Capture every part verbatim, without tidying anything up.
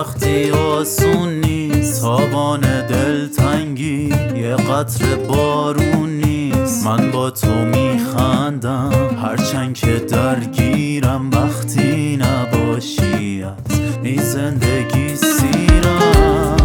خوشبختی آسون نیست، تابان دلتنگی یه قطره بارون نیست. من با تو میخندم هرچند که درگیرم، وقتی نباشی از این زندگی سیرم.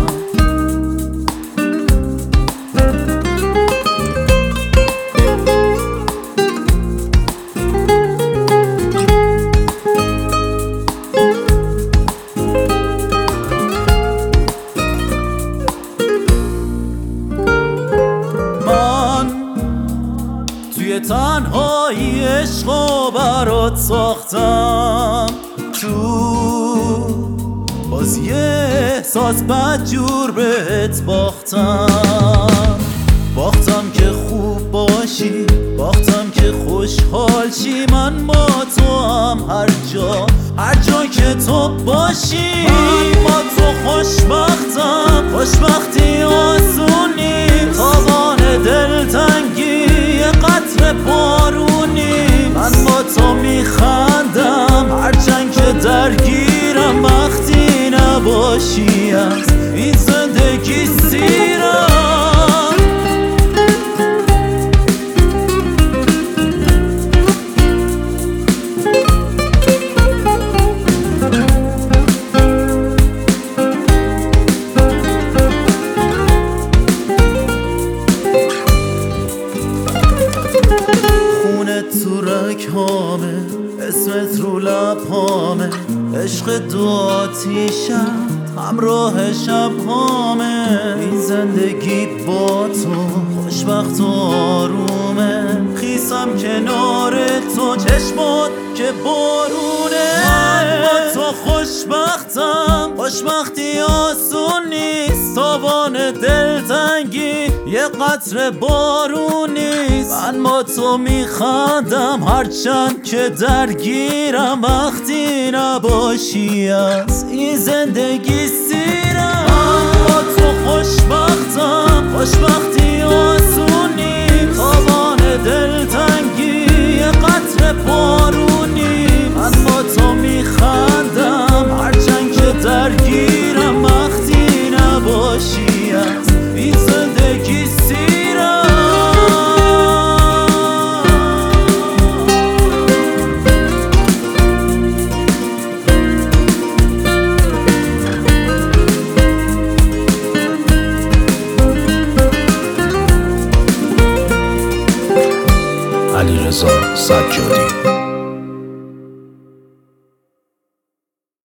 توی تنهایی عشقو برات ساختم، تو باز یه احساس بدجور بهت باختم. باختم که خوب باشی، باختم که خوشحال شی. من با تو هم هر جا هر جا که تو باشی. من با تو خوشبختم، خوشبختی آسونی، تابان دلتنگی یه قطره بارونی. من با تو میخندم هرچند که درگیرم، وقتی نباشی از این زندگی سیرم. تو رگ‌هامه، اسمت رو لب‌هامه، عشق دو آتیشم همراه شب‌هامه. این زندگی با تو خوشبخت و آرومه، خیسم کنار تو چشمات که بارونه. من با تو خوشبختم، خوشبختی آسون نیست، تابان دلتنگی یه قطره بارون نیست. من با تو میخندم هرچند که درگیرم، وقتی نباشی از این زندگی سیرم. من با تو خوشبختم، خوشبختی آسون نیست، تابان دلتنگی یه قطره بارون نیست. من با تو میخندم هرچند که درگیرم، وقتی نباشی از این زندگی سیرم. علیرضا سجادی.